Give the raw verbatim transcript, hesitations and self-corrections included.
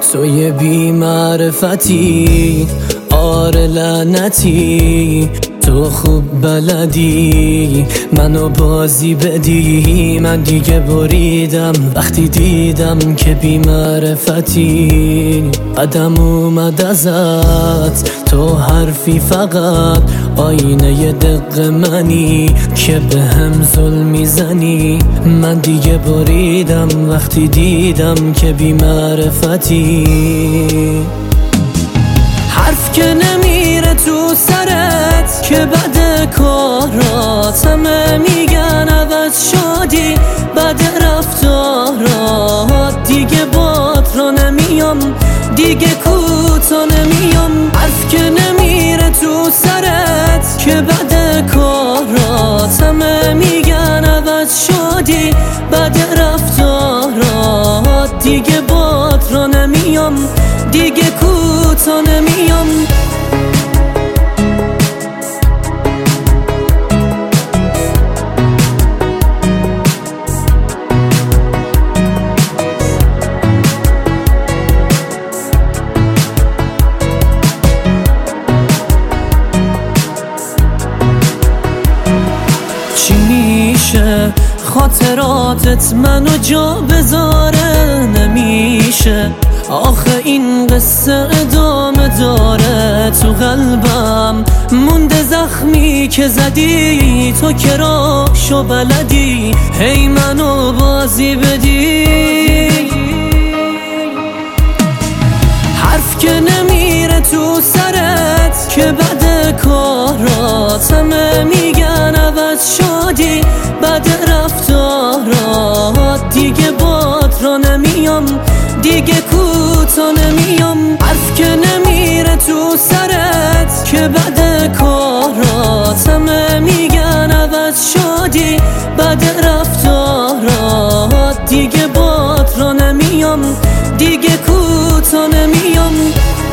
توی بی معرفتی، آره لعنتی، تو خوب بلدی منو بازی بدی. من دیگه بریدم وقتی دیدم که بی معرفتی. قدم اومد ازت، تو حرفی فقط آینه دق منی که به هم ظلم میزنی. من دیگه بریدم وقتی دیدم که بی معرفتی. حرف که نمیره تو سرت که بد کارات، همه میگن عوض شدی بد رفتارات. دیگه بات را نمیام، دیگه کوتا نمیام. حرف که نمیره تو سرت که بد کارات، همه میگن عوض شدی بد رفتارات. دیگه بات را نمیام، دیگه کوتا نمیام. چی میشه خاطراتت منو جا بذاره؟ نمیشه آخه این قصه ادامه داره. تو قلبم مونده زخمی که زدی، تو که راهشو بلدی هی منو بازی بدی. حرف که نمیره تو سرت که بد کارات، همه میگن عوض شدی بد رفتارات. دیگه بات را نمیام، دیگه کوتا نمیام. حرف که نمیره تو سرت که بد کارات، همه میگن عوض شدی بد رفتارات. دیگه بات را نمیام، دیگه کوتا نمیام.